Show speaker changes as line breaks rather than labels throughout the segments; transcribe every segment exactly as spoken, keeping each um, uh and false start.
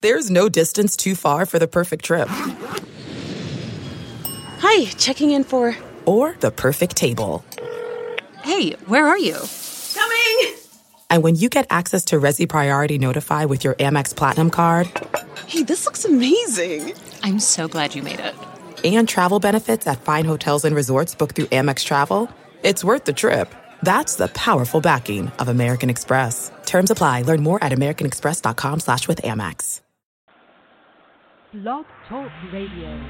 There's no distance too far for the perfect trip.
Hi, checking in for...
Or the perfect table.
Hey, where are you?
Coming!
And when you get access to Resi Priority Notify with your Amex Platinum card...
Hey, this looks amazing.
I'm so glad you made it.
And travel benefits at fine hotels and resorts booked through Amex Travel, it's worth the trip. That's the powerful backing of American Express. Terms apply. Learn more at americanexpress.com slash with Amex.
Blog Talk Radio.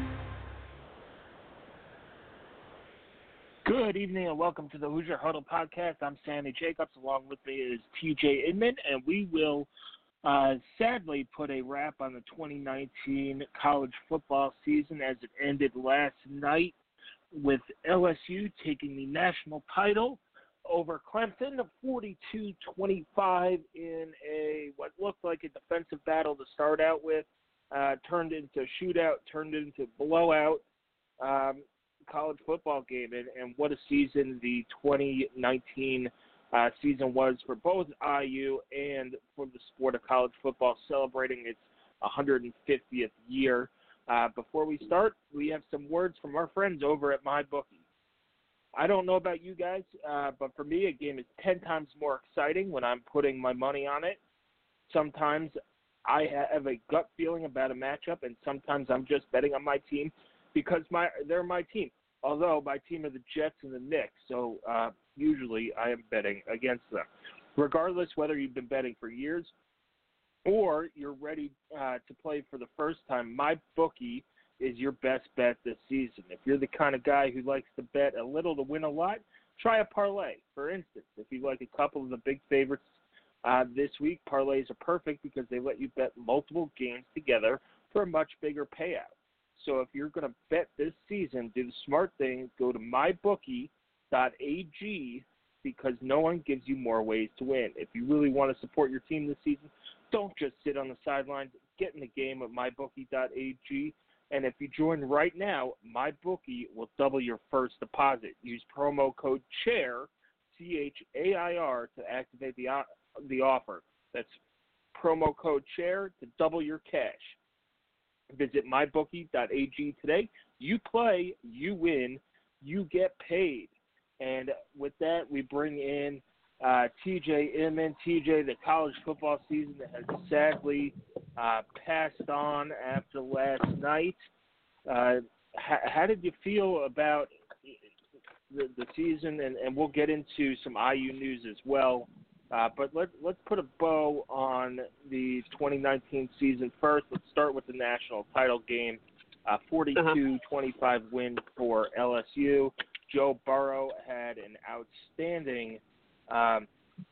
Good evening and welcome to the Hoosier Huddle podcast. I'm Sammy Jacobs. Along with me is T J Inman, and we will uh, sadly put a wrap on the twenty nineteen college football season as it ended last night with L S U taking the national title over Clemson, forty-two twenty-five in a what looked like a defensive battle to start out with, uh, turned into a shootout, turned into a blowout um, college football game, and, and what a season the twenty nineteen uh, season was for both I U and for the sport of college football, celebrating its one hundred fiftieth year. Uh, before we start, we have some words from our friends over at MyBookie. I don't know about you guys, uh, but for me, a game is ten times more exciting when I'm putting my money on it. Sometimes I have a gut feeling about a matchup, and sometimes I'm just betting on my team because my they're my team. Although my team are the Jets and the Knicks, so uh, usually I am betting against them. Regardless whether you've been betting for years or you're ready uh, to play for the first time, MyBookie is your best bet this season. If you're the kind of guy who likes to bet a little to win a lot, try a parlay. For instance, if you like a couple of the big favorites uh, this week, parlays are perfect because they let you bet multiple games together for a much bigger payout. So if you're going to bet this season, do the smart thing, go to my bookie dot a g because no one gives you more ways to win. If you really want to support your team this season, don't just sit on the sidelines. Get in the game at my bookie dot a g. And if you join right now, MyBookie will double your first deposit. Use promo code CHAIR, C H A I R, to activate the, uh, the offer. That's promo code CHAIR to double your cash. Visit my bookie dot a g today. You play, you win, you get paid. And with that, we bring in uh, T J Inman. T J, the college football season has sadly uh, passed on after last night. Uh, how, how did you feel about the, the season? And, and we'll get into some I U news as well. Uh, but let, let's put a bow on the twenty nineteen season first. Let's start with the national title game. Uh, forty-two twenty-five win for L S U. Joe Burrow had an outstanding um,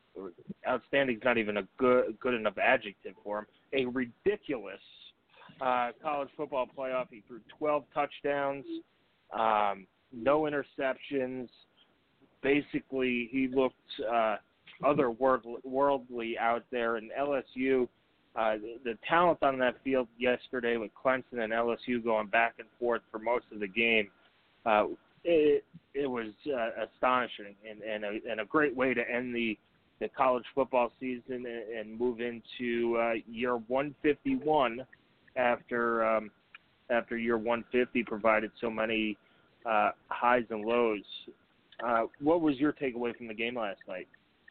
– outstanding is not even a good, good enough adjective for him. A ridiculous uh, college football playoff. He threw twelve touchdowns, um, no interceptions. Basically, he looked uh, – otherworldly out there, and L S U, uh, the, the talent on that field yesterday with Clemson and L S U going back and forth for most of the game, uh, it, it was uh, astonishing and, and, a, and a great way to end the, the college football season and, and move into uh, year one fifty-one after um, after year one fifty provided so many uh, highs and lows. Uh, what was your takeaway from the game last night?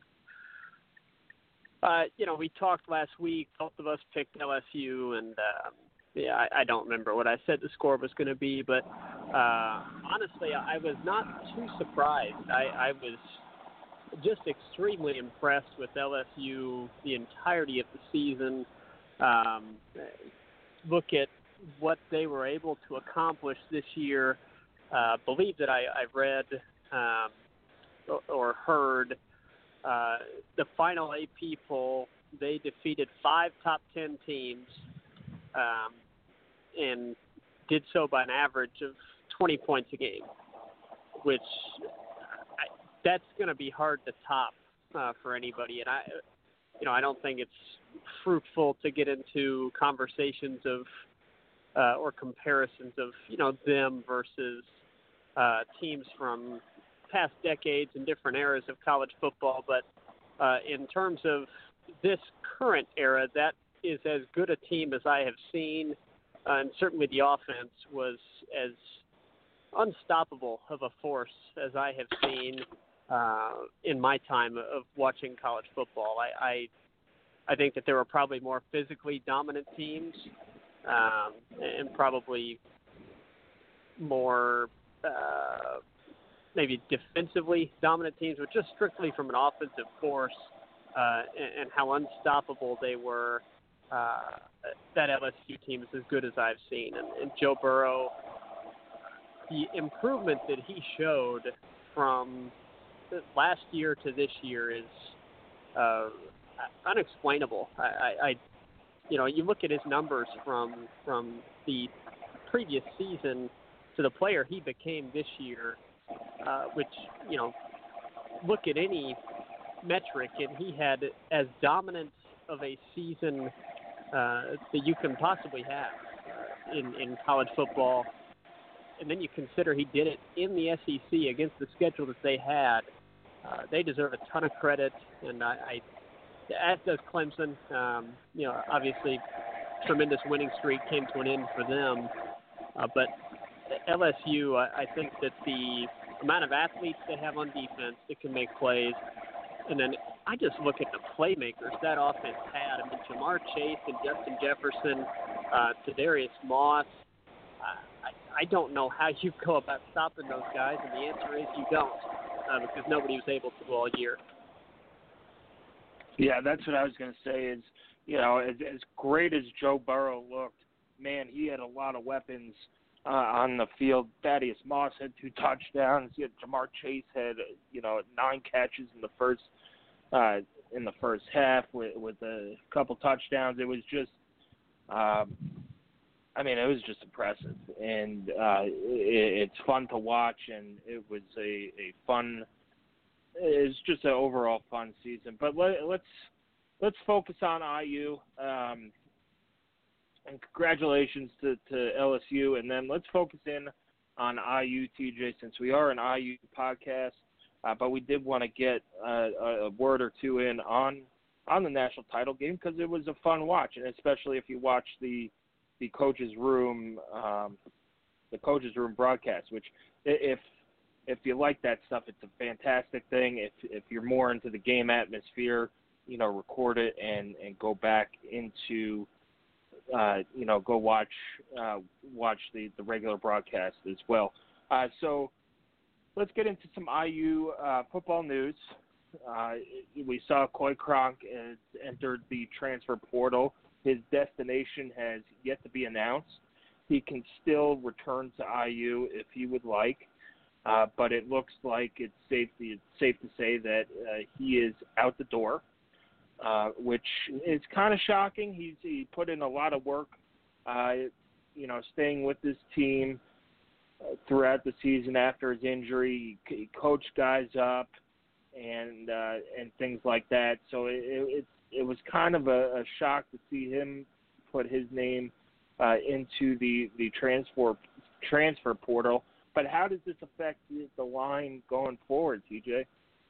Uh, you know, we talked last week. Both of us picked L S U, and um, yeah, I, I don't remember what I said the score was going to be, but uh, honestly, I was not too surprised. I, I was just extremely impressed with L S U the entirety of the season. Um, look at what they were able to accomplish this year. Uh, believe that I, I read um, or, or heard. Uh, the final A P poll, they defeated five top ten teams um, and did so by an average of twenty points a game, which I, that's going to be hard to top uh, for anybody. And I, you know, I don't think it's fruitful to get into conversations of uh, or comparisons of, you know, them versus uh, teams from past decades and different eras of college football. But uh, in terms of this current era, that is as good a team as I have seen, uh, and certainly the offense was as unstoppable of a force as I have seen uh, in my time of watching college football. I, I I think that there were probably more physically dominant teams um, and probably more uh, maybe defensively dominant teams, but just strictly from an offensive force uh, and, and how unstoppable they were. Uh, that L S U team is as good as I've seen. And, and Joe Burrow, the improvement that he showed from last year to this year is uh, unexplainable. I, I, I, you know, you look at his numbers from from the previous season to the player he became this year, uh, which, you know, look at any metric, and he had as dominant of a season uh, that you can possibly have uh, in, in college football. And then you consider he did it in the S E C against the schedule that they had. Uh, they deserve a ton of credit, and I, I as does Clemson. Um, you know, obviously, tremendous winning streak came to an end for them. Uh, but L S U, I, I think that the amount of athletes they have on defense that can make plays, and then I just look at the playmakers that offense had. I mean, Jamar Chase and Justin Jefferson, uh, Tadarius Moss. Uh, I, I don't know how you go about stopping those guys, and the answer is you don't, uh, because nobody was able to all year.
Yeah, that's what I was going to say is, you know, as, as great as Joe Burrow looked, man, he had a lot of weapons uh, on the field. Thaddeus Moss had two touchdowns. He had, Jamar Chase had, you know, nine catches in the first uh, in the first half with, with a couple touchdowns. It was just, um, I mean, it was just impressive, and uh, it, it's fun to watch, and it was a, a fun. It's just an overall fun season. But let, let's let's focus on I U. Um, and congratulations to, to L S U, and then let's focus in on I U, T J, since we are an I U podcast. Uh, but we did want to get uh, a word or two in on on the national title game because it was a fun watch, and especially if you watch the the coaches room um, the coaches room broadcast. Which, if if you like that stuff, it's a fantastic thing. If if you're more into the game atmosphere, you know, record it and, and go back into uh, you know go watch uh, watch the, the regular broadcast as well. Uh, so. Let's get into some I U uh, football news. Uh, we saw Coy Cronk has entered the transfer portal. His destination has yet to be announced. He can still return to I U if he would like, uh, but it looks like it's safe, it's safe to say that uh, he is out the door, uh, which is kind of shocking. He's he put in a lot of work, uh, you know, staying with this team Uh, throughout the season after his injury. He, he coached guys up and uh, and things like that. So it it, it was kind of a, a shock to see him put his name uh, into the, the transfer transfer portal. But how does this affect the, the line going forward, T J?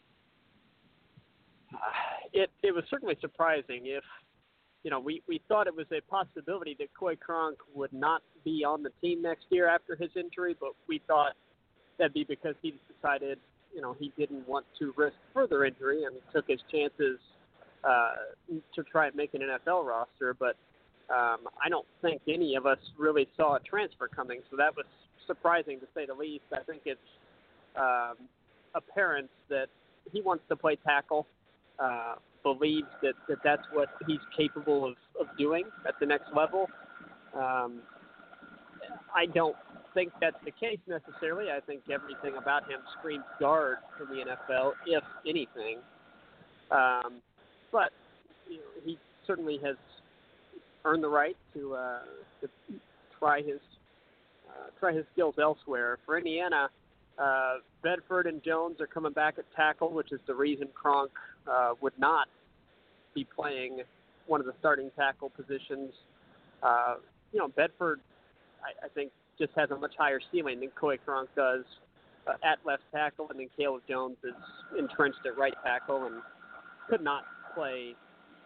It it was certainly surprising. If You know, we, we thought it was a possibility that Coy Cronk would not be on the team next year after his injury, but we thought that'd be because he decided, you know, he didn't want to risk further injury and took his chances uh, to try and make an N F L roster. But um, I don't think any of us really saw a transfer coming, so that was surprising to say the least. I think it's um, apparent that he wants to play tackle. Uh, believes that, that that's what he's capable of, of doing at the next level. Um, I don't think that's the case necessarily. I think everything about him screams guard in the N F L, if anything. Um, but you know, he certainly has earned the right to, uh, to try his uh, try his skills elsewhere. For Indiana, uh, Bedford and Jones are coming back at tackle, which is the reason Cronk uh, would not be playing one of the starting tackle positions. Uh, you know, Bedford, I, I think, just has a much higher ceiling than Coy Cronk does uh, at left tackle, and then Caleb Jones is entrenched at right tackle and could not play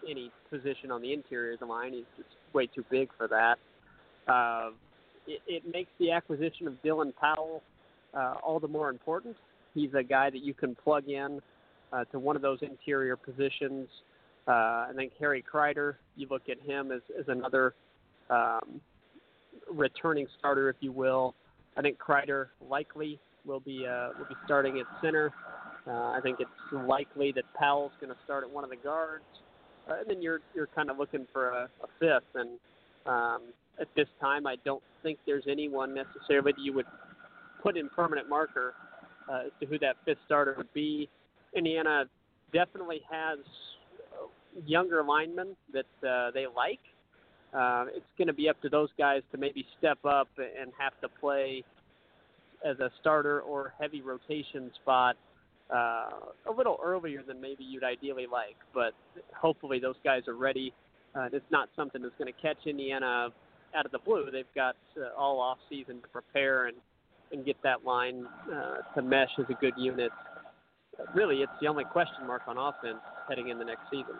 any position on the interior of the line. He's just way too big for that. Uh, it, it makes the acquisition of Dylan Powell uh, all the more important. He's a guy that you can plug in uh, to one of those interior positions. Uh, and then Kerry Kreider, you look at him as, as another um, returning starter, if you will. I think Kreider likely will be uh, will be starting at center. Uh, I think it's likely that Powell's going to start at one of the guards, uh, and then you're you're kind of looking for a, a fifth. And um, at this time, I don't think there's anyone necessarily that you would put in permanent marker uh, as to who that fifth starter would be. Indiana definitely has younger linemen that uh, they like. Uh, it's going to be up to those guys to maybe step up and have to play as a starter or heavy rotation spot uh, a little earlier than maybe you'd ideally like. But hopefully those guys are ready. Uh, it's not something that's going to catch Indiana out of the blue. They've got uh, all off season to prepare and, and get that line uh, to mesh as a good unit. Really, it's the only question mark on offense heading in the next season.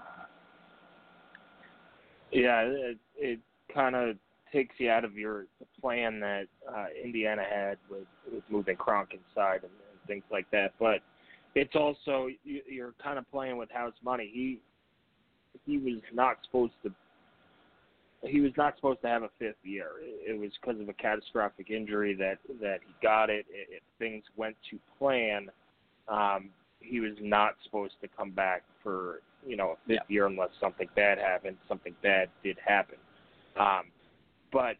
Yeah, it, it kind of takes you out of your plan that uh, Indiana had with, with moving Kronk inside and, and things like that. But it's also you, you're kind of playing with house money. He he was not supposed to. He was not supposed to have a fifth year. It, it was because of a catastrophic injury that, that he got it. If things went to plan, um, he was not supposed to come back for you know a fifth yeah. year unless something bad happened. Something bad did happen. Um, But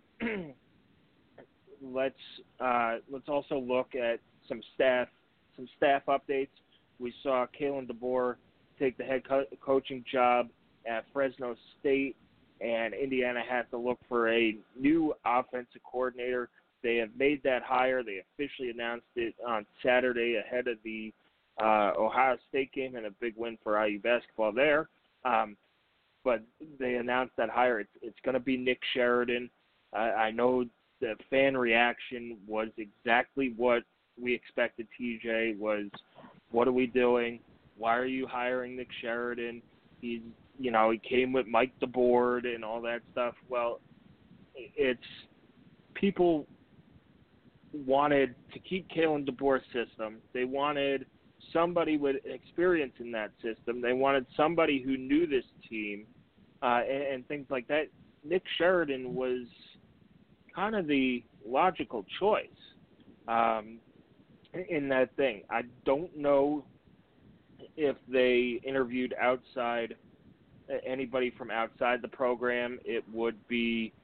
let's uh, let's also look at some staff some staff updates. We saw Kalen DeBoer take the head co- coaching job at Fresno State, and Indiana has to look for a new offensive coordinator. They have made that hire. They officially announced it on Saturday ahead of the uh, Ohio State game and a big win for I U basketball there. Um, but they announced that hire. It's, it's going to be Nick Sheridan. Uh, I know the fan reaction was exactly what we expected. T J was, what are we doing? Why are you hiring Nick Sheridan? He's, you know, he came with Mike DeBoer and all that stuff. Well, it's people wanted to keep Kalen DeBoer's system. They wanted somebody with experience in that system. They wanted somebody who knew this team uh, and, and things like that. Nick Sheridan was kind of the logical choice um, in that thing. I don't know if they interviewed outside anybody from outside the program. It would be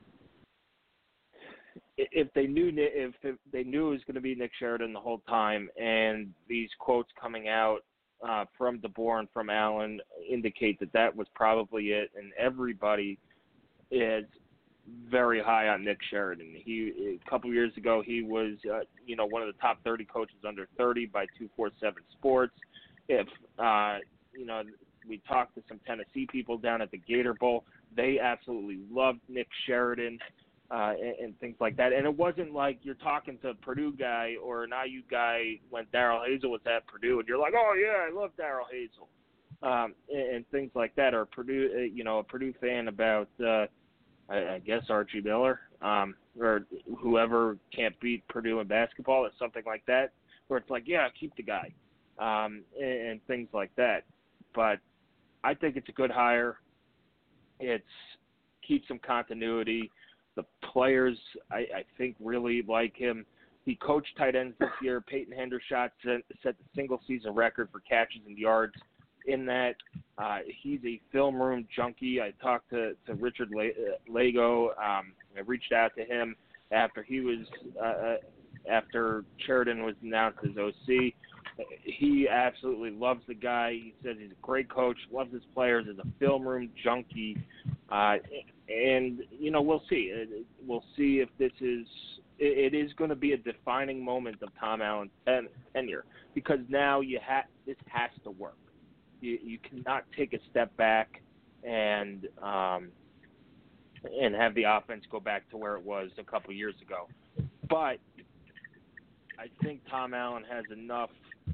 if they knew if they knew it was going to be Nick Sheridan the whole time, and these quotes coming out uh, from DeBoer and from Allen indicate that that was probably it, and everybody is very high on Nick Sheridan. He a couple years ago he was uh, you know one of the top thirty coaches under thirty by two forty-seven Sports. If uh, you know we talked to some Tennessee people down at the Gator Bowl, they absolutely loved Nick Sheridan uh, and, and things like that. And it wasn't like you're talking to a Purdue guy or an I U guy when Darrell Hazel was at Purdue and you're like, oh yeah, I love Darrell Hazel um, and, and things like that. Or Purdue, uh, you know, a Purdue fan about. Uh, I, I guess Archie Miller, um, or whoever can't beat Purdue in basketball or something like that, where it's like, yeah, keep the guy, um, and, and things like that. But I think it's a good hire. It's keeps some continuity. The players, I, I think, really like him. He coached tight ends this year. Peyton Hendershot set, set the single-season record for catches and yards in that. Uh, he's a film room junkie. I talked to, to Richard Lago. Um, I reached out to him after he was uh, after Sheridan was announced as O C. He absolutely loves the guy. He says he's a great coach, loves his players, is a film room junkie. Uh, and, you know, we'll see. We'll see if this is – it is going to be a defining moment of Tom Allen's ten, tenure because now you ha- this has to work. You, you cannot take a step back and um, and have the offense go back to where it was a couple years ago. But I think Tom Allen has enough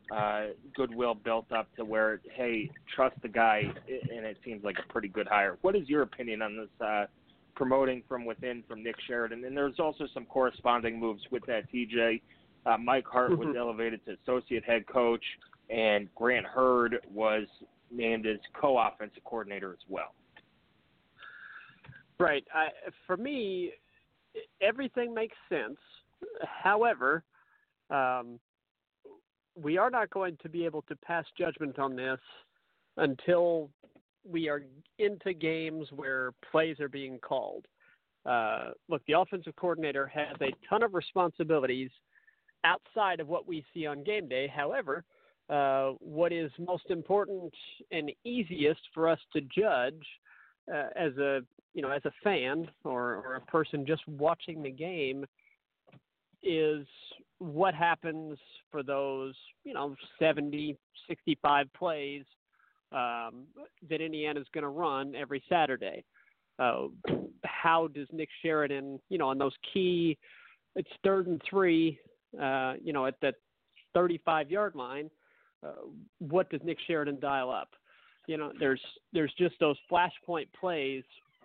uh, goodwill built up to where, hey, trust the guy, and it seems like a pretty good hire. What is your opinion on this uh, promoting from within from Nick Sheridan? And there's also some corresponding moves with that, T J. Uh, Mike Hart mm-hmm. was elevated to associate head coach, and Grant Hurd was named as co-offensive coordinator as well.
Right. I, for me, everything makes sense. However, um, we are not going to be able to pass judgment on this until we are into games where plays are being called. Uh, look, the offensive coordinator has a ton of responsibilities outside of what we see on game day. However, uh, what is most important and easiest for us to judge uh, as a you know as a fan or, or a person just watching the game is what happens for those you know seventy, sixty-five plays um, that Indiana's going to run every Saturday. Uh, how does Nick Sheridan, you know, on those key, it's third and three, uh, you know, at that thirty-five-yard line, uh, what does Nick Sheridan dial up? You know, there's there's just those flashpoint plays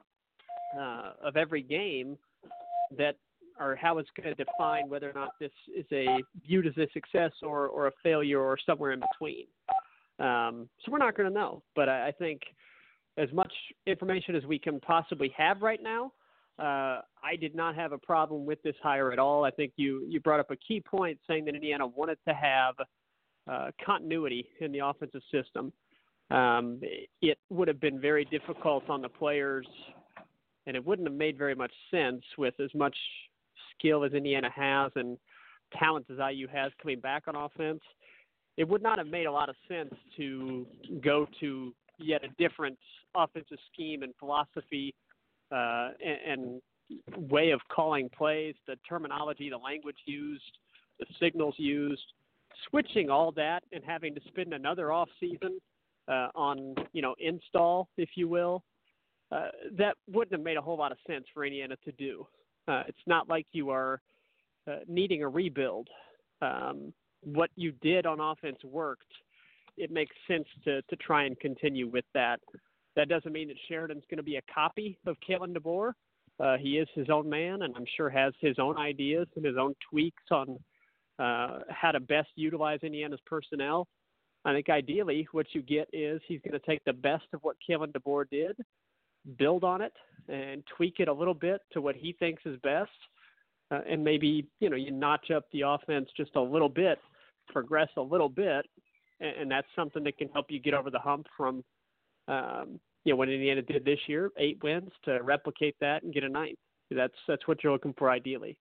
uh, of every game that are how it's going to define whether or not this is a viewed as a success or, or a failure or somewhere in between. Um, so we're not going to know, but I, I think as much information as we can possibly have right now, uh, I did not have a problem with this hire at all. I think you, you brought up a key point saying that Indiana wanted to have uh, continuity in the offensive system. Um, it would have been very difficult on the players, and it wouldn't have made very much sense with as much skill as Indiana has and talent as I U has coming back on offense. It would not have made a lot of sense to go to yet a different offensive scheme and philosophy uh, and, and way of calling plays, the terminology, the language used, the signals used, switching all that and having to spend another off season uh, on, you know, install, if you will. Uh, that wouldn't have made a whole lot of sense for Indiana to do. Uh, it's not like you are uh, needing a rebuild. Um, what you did on offense worked. It makes sense to, to try and continue with that. That doesn't mean that Sheridan's going to be a copy of Kalen DeBoer. Uh, he is his own man, and I'm sure has his own ideas and his own tweaks on uh, how to best utilize Indiana's personnel. I think ideally what you get is he's going to take the best of what Kalen DeBoer did, build on it, and tweak it a little bit to what he thinks is best. Uh, and maybe, you know, you notch up the offense just a little bit, progress a little bit, and, and that's something that can help you get over the hump from, um, you know, what Indiana did this year, eight wins, to replicate that and get a ninth. That's that's what you're looking for ideally.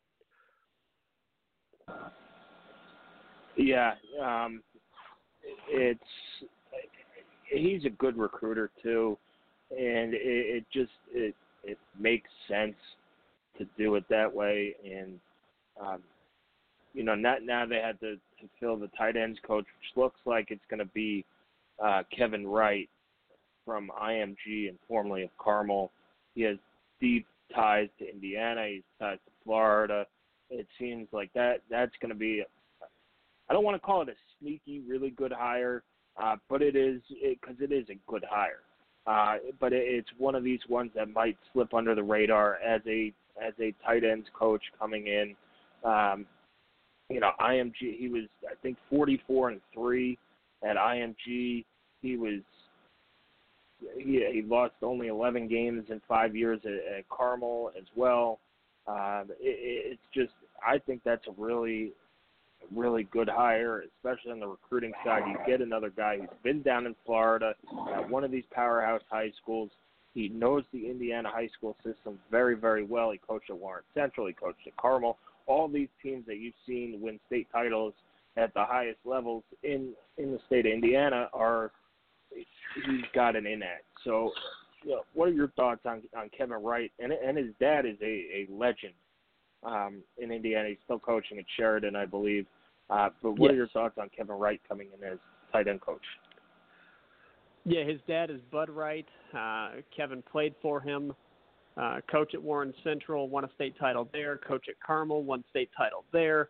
Yeah, um, it's he's a good recruiter too, and it, it just it it makes sense to do it that way. And um, you know, not, now they had to, to fill the tight ends coach, which looks like it's going to be uh, Kevin Wright from I M G and formerly of Carmel. He has deep ties to Indiana. He's ties to Florida. It seems like that that's going to be, I don't want to call it a sneaky, really good hire, uh, but it is, because it, it is a good hire. Uh, but it, it's one of these ones that might slip under the radar as a as a tight ends coach coming in. Um, you know, I M G, he was, I think, forty-four and three at I M G. He was, he, he lost only eleven games in five years at, at Carmel as well. Uh, it, it's just, I think that's a really, really good hire, especially on the recruiting side. You get another guy who's been down in Florida at one of these powerhouse high schools. He knows the Indiana high school system very, very well. He coached at Warren Central. He coached at Carmel. All these teams that you've seen win state titles at the highest levels in, in the state of Indiana are he's got an in at. So, you know, what are your thoughts on on Kevin Wright? And and his dad is a, a legend um, in Indiana. He's still coaching at Sheridan, I believe. Uh, but what yes. are your thoughts on Kevin Wright coming in as tight end coach?
Yeah, his dad is Bud Wright. Uh, Kevin played for him. Uh, coach at Warren Central, won a state title there. Coach at Carmel, won state title there.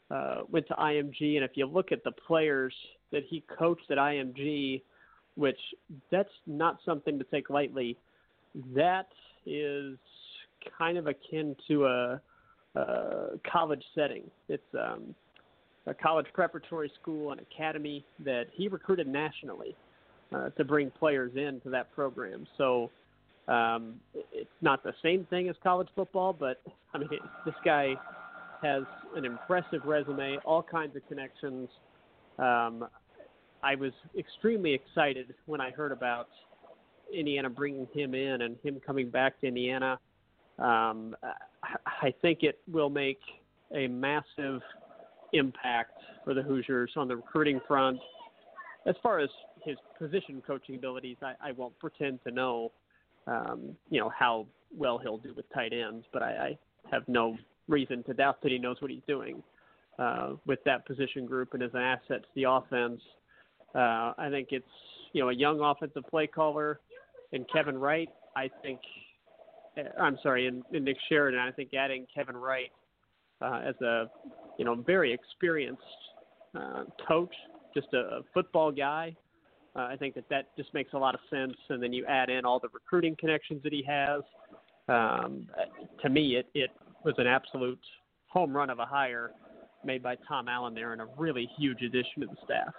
uh, went to I M G, and if you look at the players that he coached at I M G, which that's not something to take lightly, that is kind of akin to a, a college setting. It's um, a college preparatory school and academy that he recruited nationally uh, to bring players into that program. So um, it's not the same thing as college football, but I mean, it, this guy has an impressive resume, all kinds of connections. Um, I was extremely excited when I heard about Indiana bringing him in and him coming back to Indiana. Um, I think it will make a massive impact for the Hoosiers on the recruiting front. As far as his position coaching abilities, I, I won't pretend to know, um, you know, how well he'll do with tight ends, but I, I have no reason to doubt that he knows what he's doing uh, with that position group and as an asset to the offense. Uh, I think it's, you know, a young offensive play caller in Kevin Wright. I think, I'm sorry, in, in Nick Sheridan. I think adding Kevin Wright uh, as a, you know, very experienced uh, coach, just a, a football guy. Uh, I think that that just makes a lot of sense. And then you add in all the recruiting connections that he has. Um, to me, it, it was an absolute home run of a hire made by Tom Allen there and a really huge addition to the staff.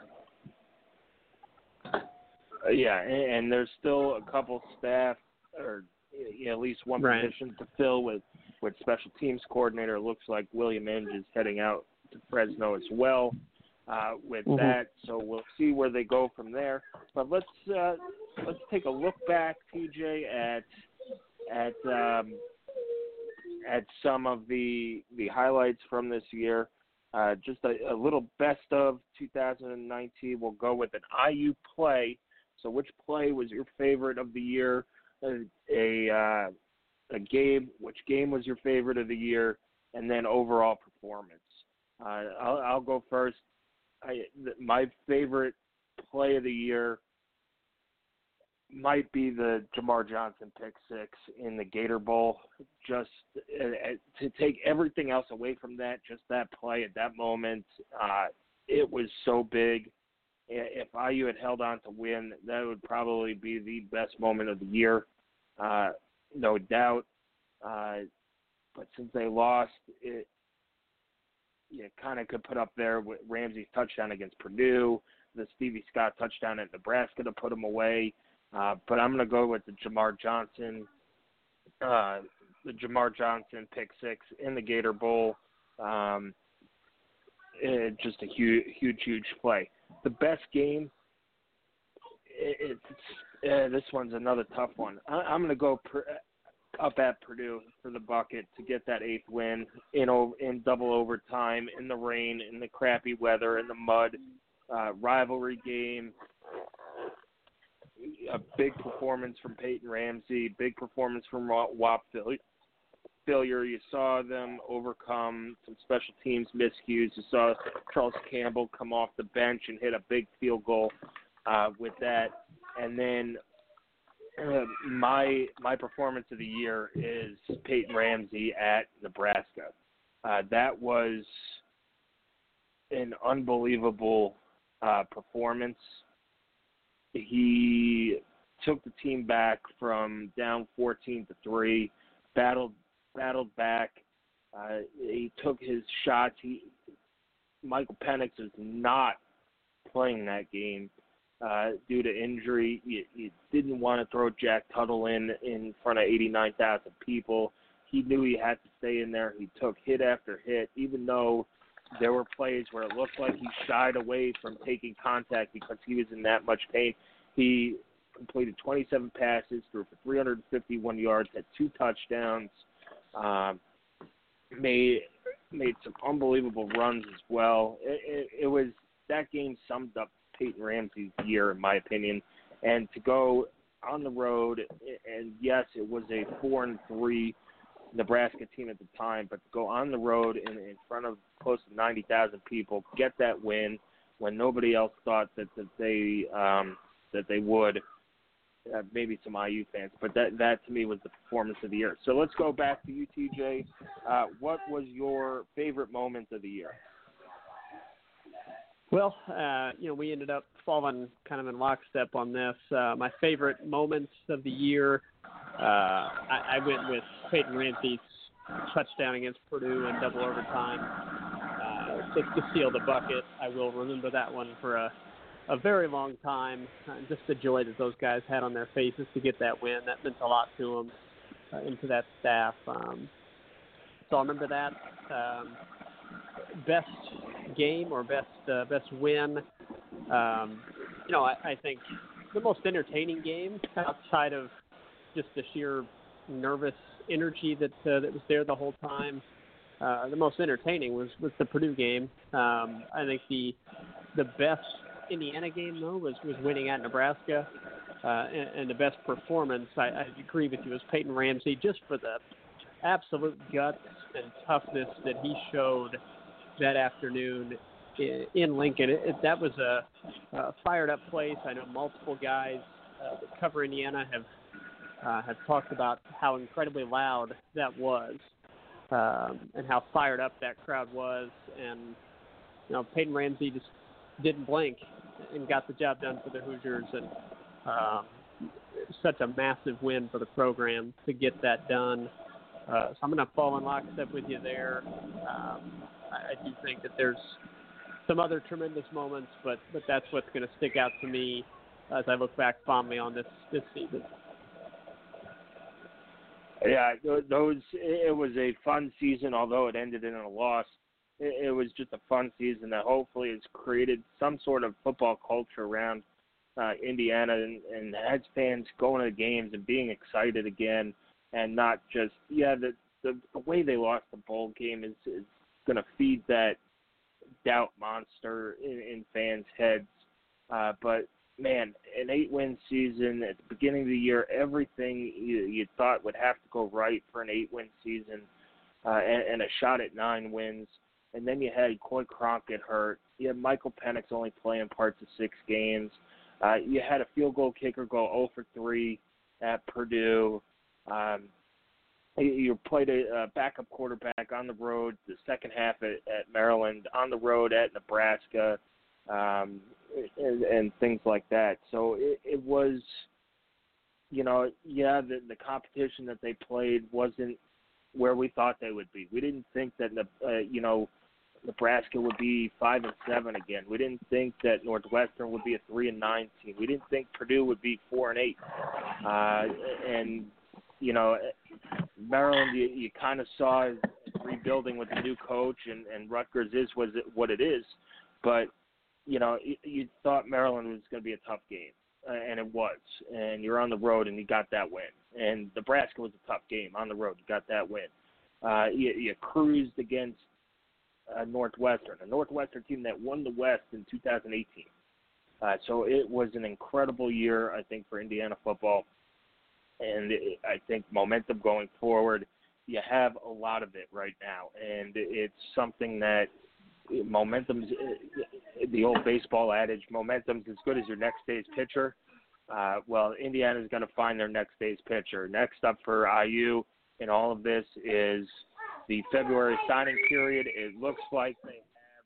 Uh, yeah, and, and there's still a couple staff, or you know, at least one
right.
position to fill with, with special teams coordinator. It looks like William Inge is heading out to Fresno as well uh, with mm-hmm. that. So we'll see where they go from there. But let's uh, let's take a look back, T J, at at um, at some of the the highlights from this year. Uh, just a, a little best of two thousand nineteen. We'll go with an I U play. So which play was your favorite of the year? A a, uh, a game. Which game was your favorite of the year? And then overall performance. Uh, I'll, I'll go first. I, th- my favorite play of the year might be the Jamar Johnson pick six in the Gator Bowl. Just uh, to take everything else away from that, just that play at that moment, uh, it was so big. If I U had held on to win, that would probably be the best moment of the year, uh, no doubt. Uh, but since they lost, it you kind of could put up there with Ramsey's touchdown against Purdue, the Stevie Scott touchdown at Nebraska to put them away. Uh, but I'm going to go with the Jamar Johnson, uh, the Jamar Johnson pick six in the Gator Bowl. Um, it, just a huge, huge, huge play. The best game, it, it's uh, this one's another tough one. I, I'm going to go per, up at Purdue for the bucket to get that eighth win in in double overtime, in the rain, in the crappy weather, in the mud, uh, rivalry game. A big performance from Peyton Ramsey, big performance from Whop Failure. You saw them overcome some special teams miscues. You saw Charles Campbell come off the bench and hit a big field goal uh, with that. And then uh, my my performance of the year is Peyton Ramsey at Nebraska. Uh, that was an unbelievable uh, performance. He took the team back from down fourteen to three, battled battled back. Uh, he took his shots. He Michael Penix is not playing that game uh, due to injury. He, he didn't want to throw Jack Tuttle in in front of eighty-nine thousand people. He knew he had to stay in there. He took hit after hit, even though there were plays where it looked like he shied away from taking contact because he was in that much pain. He completed twenty-seven passes, threw for three hundred fifty-one yards, had two touchdowns, um, made made some unbelievable runs as well. It, it, it was that game summed up Peyton Ramsey's year, in my opinion. And to go on the road, and yes, it was a four and three Nebraska team at the time, but to go on the road in, in front of close to ninety thousand people, get that win when nobody else thought that, that they um, that they would, uh, maybe some I U fans, but that that to me was the performance of the year. So let's go back to you, T J. Uh, what was your favorite moment of the year?
Well, uh, you know, we ended up falling kind of in lockstep on this. Uh, my favorite moments of the year, uh, I, I went with Peyton Ramsey's touchdown against Purdue in double overtime uh, to, to seal the bucket. I will remember that one for a, a very long time. Uh, just the joy that those guys had on their faces to get that win. That meant a lot to them uh, and to that staff. Um, so I remember that. Um, best game or best uh, best win. Um, you know, I, I think the most entertaining game outside of just the sheer nervous energy that uh, that was there the whole time. Uh, the most entertaining was, was the Purdue game. Um, I think the the best Indiana game though was, was winning at Nebraska, uh, and, and the best performance. I, I agree with you, was Peyton Ramsey, just for the absolute guts and toughness that he showed that afternoon in, in Lincoln. It, it, that was a, a fired up place. I know multiple guys uh, that cover Indiana have uh, have talked about how incredibly loud that was, um, and how fired up that crowd was. And you know, Peyton Ramsey just didn't blink and got the job done for the Hoosiers. And um, such a massive win for the program to get that done. Uh, so I'm going to fall in lockstep with you there. Um, I, I do think that there's some other tremendous moments, but, but that's what's going to stick out to me as I look back fondly on this, this season.
Yeah, those. It was a fun season, although it ended in a loss. It, it was just a fun season that hopefully has created some sort of football culture around uh, Indiana, and, and has fans going to the games and being excited again. And not just, yeah, the, the the way they lost the bowl game is, is going to feed that doubt monster in, in fans' heads. Uh, but, man, an eight-win season at the beginning of the year, everything you, you thought would have to go right for an eight-win season, uh, and, and a shot at nine wins. And then you had Coy Cronk get hurt. You had Michael Penix only playing parts of six games. Uh, you had a field goal kicker go zero for three at Purdue. Um, you played a, a backup quarterback on the road the second half at, at Maryland, on the road at Nebraska, um, and, and things like that. So it, it was, you know, yeah, the, the competition that they played wasn't where we thought they would be. We didn't think that, uh, you know, Nebraska would be five and seven again. We didn't think that Northwestern would be a three and nine team. We didn't think Purdue would be four and eight, uh, and you know, Maryland, you, you kind of saw rebuilding with the new coach, and, and Rutgers is was it what it is. But, you know, you, you thought Maryland was going to be a tough game, uh, and it was. And you're on the road, and you got that win. And Nebraska was a tough game on the road. You got that win. Uh, you, you cruised against uh, Northwestern, a Northwestern team that won the West in two thousand eighteen. Uh, so it was an incredible year, I think, for Indiana football. And I think momentum going forward, you have a lot of it right now. And it's something that momentum's, the old baseball adage, momentum's as good as your next day's pitcher. Uh, well, Indiana's going to find their next day's pitcher. Next up for I U in all of this is the February signing period. It looks like they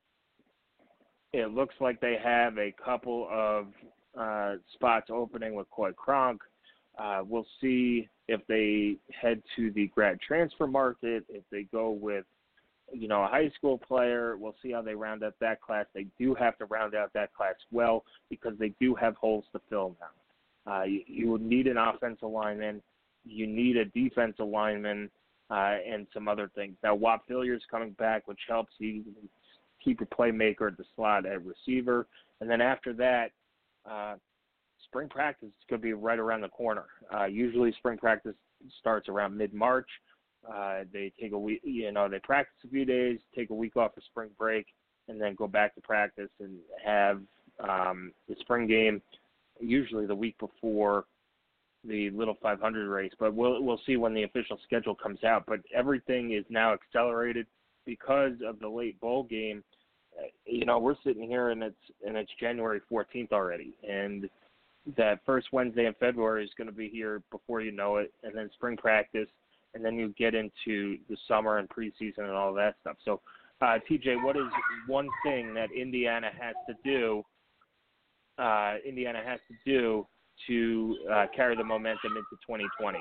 have, it looks like they have a couple of uh, spots opening with Coy Cronk. Uh, we'll see if they head to the grad transfer market, if they go with, you know, a high school player. We'll see how they round out that class. They do have to round out that class well because they do have holes to fill now. Uh, you, you would need an offensive lineman. You need a defensive lineman uh, and some other things. Now, Whop Phillier's coming back, which helps you keep a playmaker at the slot at receiver. And then after that, uh, spring practice is going to be right around the corner. Uh, usually spring practice starts around mid-March. Uh, they take a week, you know, they practice a few days, take a week off for spring break, and then go back to practice and have um, the spring game usually the week before the Little five hundred race. But we'll we'll see when the official schedule comes out. But everything is now accelerated because of the late bowl game. Uh, you know, we're sitting here and it's and it's January fourteenth already, and that first Wednesday in February is going to be here before you know it, and then spring practice, and then you get into the summer and preseason and all that stuff. So Uh, T J, what is one thing that Indiana has to do? Uh, Indiana has to do to uh, carry the momentum into twenty twenty.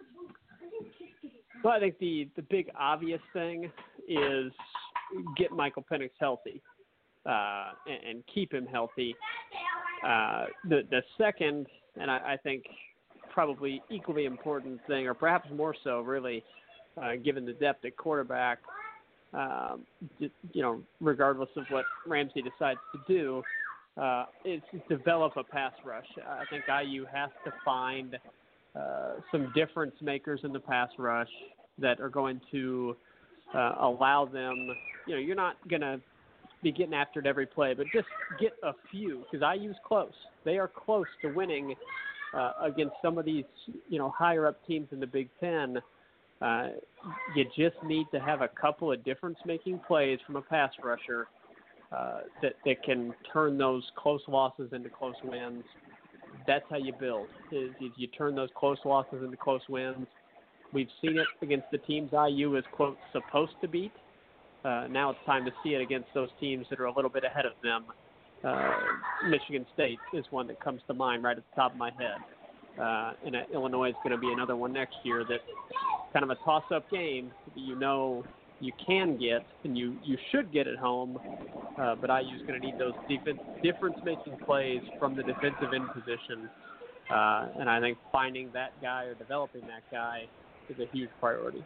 Well, I think the, the big obvious thing is get Michael Penix healthy uh, and, and keep him healthy. Uh, the the second, and I, I think probably equally important thing, or perhaps more so, really, uh, given the depth at quarterback. Um, you know, regardless of what Ramsey decides to do, uh, is develop a pass rush. I think I U has to find uh, some difference makers in the pass rush that are going to uh, allow them. You know, you're not going to be getting after it every play, but just get a few, because I U's close. They are close to winning uh, against some of these, you know, higher up teams in the Big Ten. Uh, you just need to have a couple of difference-making plays from a pass rusher uh, that, that can turn those close losses into close wins. That's how you build, is, is you turn those close losses into close wins. We've seen it against the teams I U is, quote, supposed to beat. Uh, now it's time to see it against those teams that are a little bit ahead of them. Uh, Michigan State is one that comes to mind right at the top of my head. Uh, and uh, Illinois is going to be another one next year that kind of a toss-up game that you know you can get and you, you should get at home, uh, but I U is going to need those defense, difference-making plays from the defensive end position, uh, and I think finding that guy or developing that guy is a huge priority.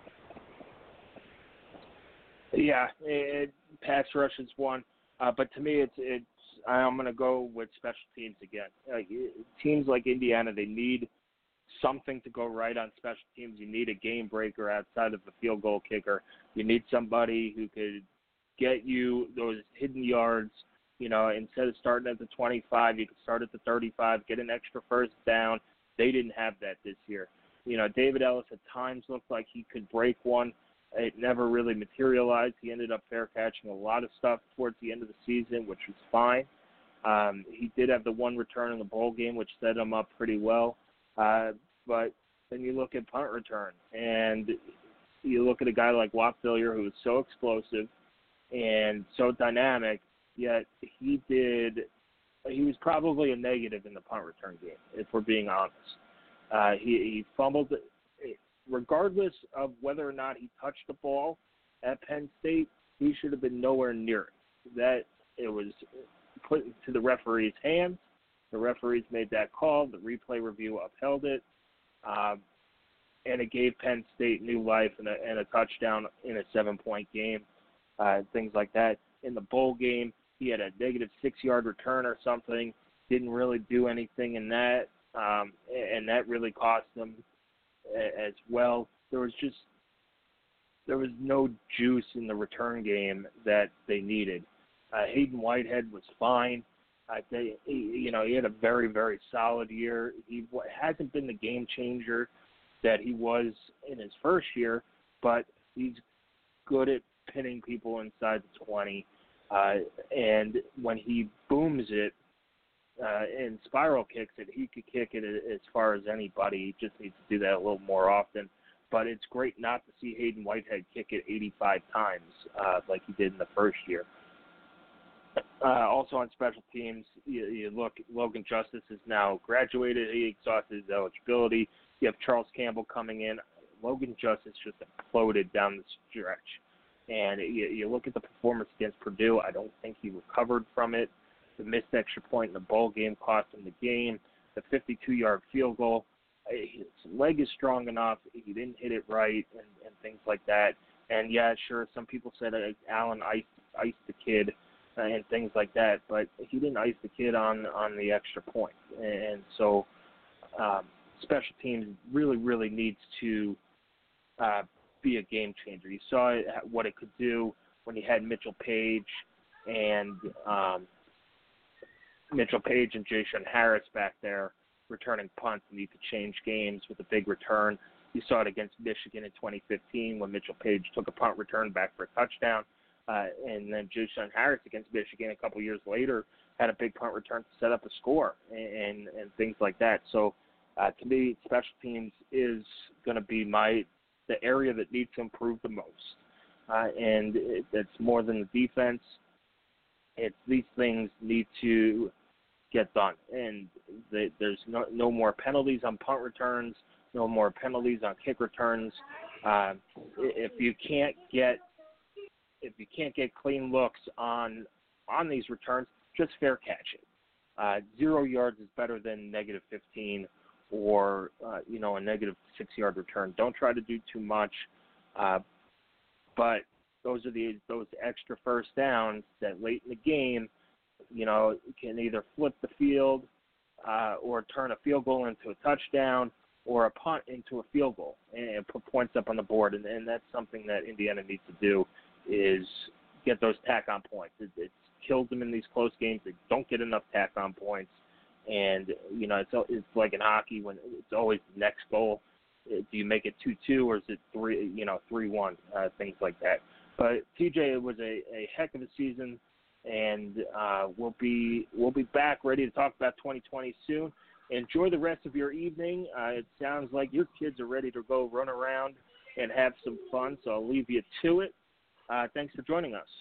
Yeah, it, pass rush is one, uh, but to me it's it's I'm going to go with special teams again. Like, teams like Indiana, they need something to go right on special teams. You need a game breaker outside of the field goal kicker. You need somebody who could get you those hidden yards. You know, instead of starting at the twenty-five, you could start at the thirty-five, get an extra first down. They didn't have that this year. You know, David Ellis at times looked like he could break one. It never really materialized. He ended up fair catching a lot of stuff towards the end of the season, which was fine. Um, he did have the one return in the bowl game, which set him up pretty well. Uh, but then you look at punt return, and you look at a guy like Lockvillier, who is so explosive and so dynamic, yet he did – he was probably a negative in the punt return game, if we're being honest. Uh, he, he fumbled – regardless of whether or not he touched the ball at Penn State, he should have been nowhere near it. That it was put into the referee's hands. The referees made that call. The replay review upheld it. Um, and it gave Penn State new life and a, and a touchdown in a seven-point game, uh, things like that. In the bowl game, he had a negative six-yard return or something, didn't really do anything in that, um, and that really cost them as well. There was just there was no juice in the return game that they needed. Uh, Hayden Whitehead was fine. Uh, they, he, you know, he had a very, very solid year. He hasn't been the game changer that he was in his first year, but he's good at pinning people inside the twenty. Uh, and when he booms it, Uh, and spiral kicks it, he could kick it as far as anybody. He just needs to do that a little more often. But it's great not to see Hayden Whitehead kick it eighty-five times uh, like he did in the first year. Uh, also on special teams, you, you look, Logan Justice is now graduated. He exhausted his eligibility. You have Charles Campbell coming in. Logan Justice just exploded down the stretch. And you, you look at the performance against Purdue, I don't think he recovered from it. The missed extra point in the bowl game cost him the game. The fifty-two-yard field goal, his leg is strong enough. He didn't hit it right and, and things like that. And, yeah, sure, some people said uh, Allen iced, iced the kid uh, and things like that, but he didn't ice the kid on, on the extra point. And so um, special teams really, really needs to uh, be a game changer. You saw what it could do when you had Mitchell Page and um, – Mitchell Page and Ja'Shawn Harris back there returning punts, and you could change games with a big return. You saw it against Michigan in twenty fifteen when Mitchell Page took a punt return back for a touchdown, uh, and then Ja'Shawn Harris against Michigan a couple years later had a big punt return to set up a score and and, and things like that. So uh, to me, special teams is going to be my the area that needs to improve the most. uh, and it, it's more than the defense. It's these things need to get done, and they, there's no, no more penalties on punt returns, no more penalties on kick returns. Uh, if you can't get if you can't get clean looks on on these returns, just fair catch it. Uh, zero yards is better than negative fifteen or uh, you know a negative six yard return. Don't try to do too much, uh, but those are the those extra first downs that late in the game, you know, can either flip the field uh, or turn a field goal into a touchdown or a punt into a field goal and put points up on the board. And, and that's something that Indiana needs to do is get those tack-on points. It, it's killed them in these close games. They don't get enough tack-on points. And, you know, it's it's like in hockey when it's always the next goal. Do you make it two two or is it three, you know, three one, uh, things like that. But T J, it was a, a heck of a season, and uh, we'll be we'll be back ready to talk about twenty twenty soon. Enjoy the rest of your evening. Uh, it sounds like your kids are ready to go run around and have some fun, so I'll leave you to it. Uh, thanks for joining us.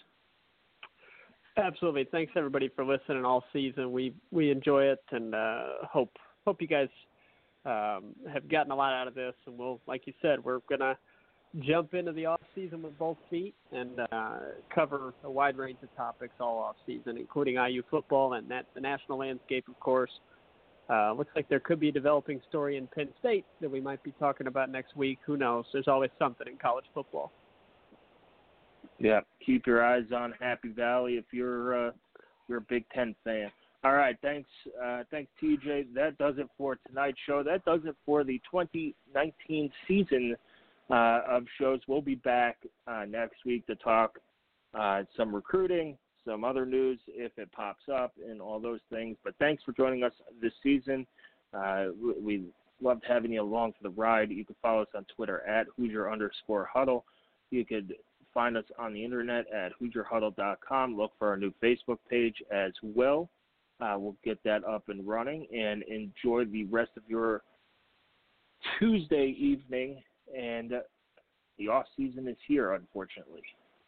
Absolutely. Thanks everybody for listening all season. We we enjoy it, and uh, hope hope you guys um, have gotten a lot out of this. And we'll, like you said, we're gonna jump into the off season with both feet and uh, cover a wide range of topics all off season, including I U football and that, the national landscape, of course. Uh, looks like there could be a developing story in Penn State that we might be talking about next week. Who knows? There's always something in college football.
Yeah, keep your eyes on Happy Valley if you're uh, you're a Big Ten fan. All right, thanks, uh, thanks T J. That does it for tonight's show. That does it for the twenty nineteen season uh, of shows. We'll be back uh, next week to talk uh, some recruiting, some other news if it pops up, and all those things. But thanks for joining us this season. Uh, we loved having you along for the ride. You can follow us on Twitter at Hoosier underscore Huddle. You could find us on the internet at Hoosier Huddle dot com. Look for our new Facebook page as well. Uh, we'll get that up and running, and enjoy the rest of your Tuesday evening. And uh, the off season is here, unfortunately.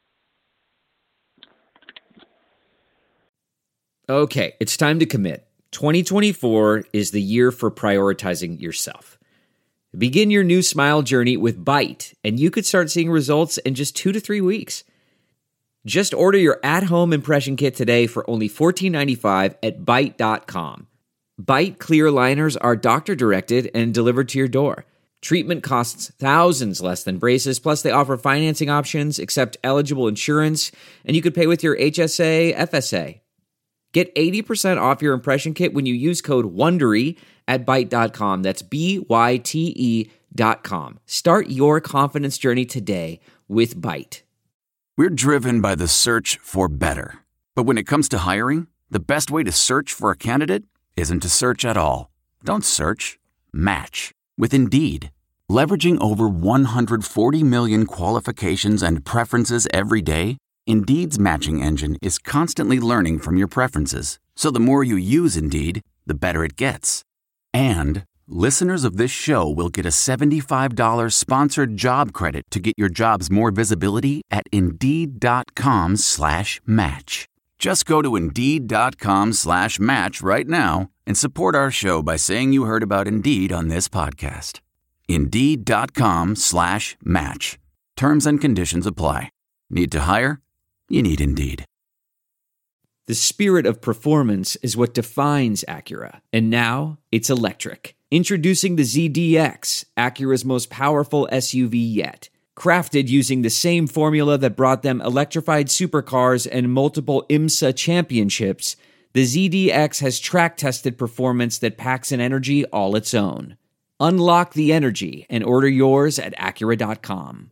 Okay, it's time to commit. twenty twenty-four is the year for prioritizing yourself. Begin your new smile journey with Byte, and you could start seeing results in just two to three weeks. Just order your at-home impression kit today for only fourteen ninety-five at byte dot com. Byte clear liners are doctor-directed and delivered to your door. Treatment costs thousands less than braces, plus they offer financing options, accept eligible insurance, and you could pay with your H S A, F S A. Get eighty percent off your impression kit when you use code WONDERY at byte dot com. That's B Y T E dot com. Start your confidence journey today with Byte.
We're driven by the search for better. But when it comes to hiring, the best way to search for a candidate isn't to search at all. Don't search. Match with Indeed. Leveraging over one hundred forty million qualifications and preferences every day, Indeed's matching engine is constantly learning from your preferences. So the more you use Indeed, the better it gets. And listeners of this show will get a seventy-five dollars sponsored job credit to get your jobs more visibility at Indeed.com slash match. Just go to Indeed.com slash match right now and support our show by saying you heard about Indeed on this podcast. Indeed.com slash match. Terms and conditions apply. Need to hire? You need Indeed.
The spirit of performance is what defines Acura, and now it's electric. Introducing the Z D X, Acura's most powerful S U V yet. Crafted using the same formula that brought them electrified supercars and multiple IMSA championships, the Z D X has track-tested performance that packs an energy all its own. Unlock the energy and order yours at Acura dot com.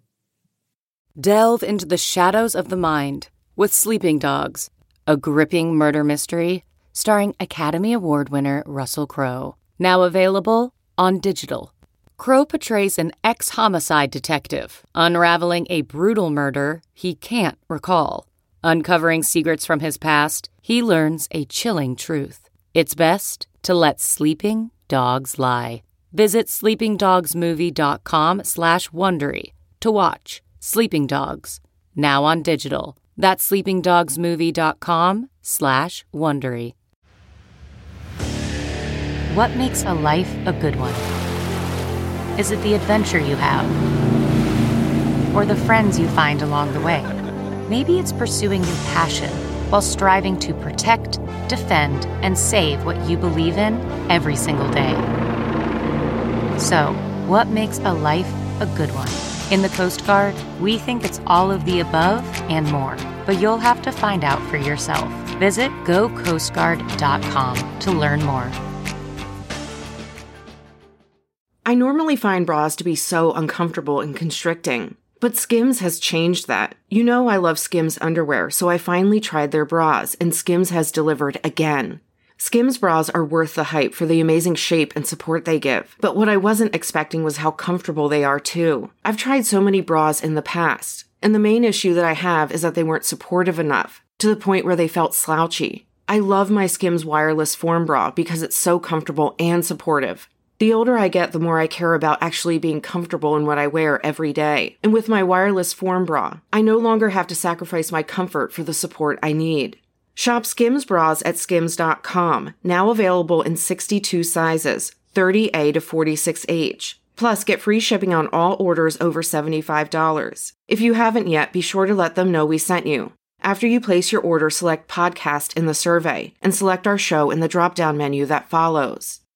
Delve into the shadows of the mind with Sleeping Dogs, a gripping murder mystery starring Academy Award winner Russell Crowe. Now available on digital. Crowe portrays an ex-homicide detective unraveling a brutal murder he can't recall. Uncovering secrets from his past, he learns a chilling truth. It's best to let sleeping dogs lie. Visit sleeping dogs movie dot com slash Wondery to watch Sleeping Dogs, now on digital. That's sleepingdogsmovie.com slash Wondery. What makes a life a good one? Is it the adventure you have? Or the friends you find along the way? Maybe it's pursuing your passion while striving to protect, defend, and save what you believe in every single day. So, what makes a life a good one? In the Coast Guard, we think it's all of the above and more, but you'll have to find out for yourself. Visit go coast guard dot com to learn more.
I normally find bras to be so uncomfortable and constricting, but Skims has changed that. You know I love Skims underwear, so I finally tried their bras, and Skims has delivered again. Skims bras are worth the hype for the amazing shape and support they give, but what I wasn't expecting was how comfortable they are too. I've tried so many bras in the past, and the main issue that I have is that they weren't supportive enough, to the point where they felt slouchy. I love my Skims wireless form bra because it's so comfortable and supportive. The older I get, the more I care about actually being comfortable in what I wear every day. And with my wireless form bra, I no longer have to sacrifice my comfort for the support I need. Shop Skims bras at skims dot com, now available in sixty-two sizes, thirty A to forty-six H. Plus, get free shipping on all orders over seventy-five dollars. If you haven't yet, be sure to let them know we sent you. After you place your order, select podcast in the survey and select our show in the drop-down menu that follows.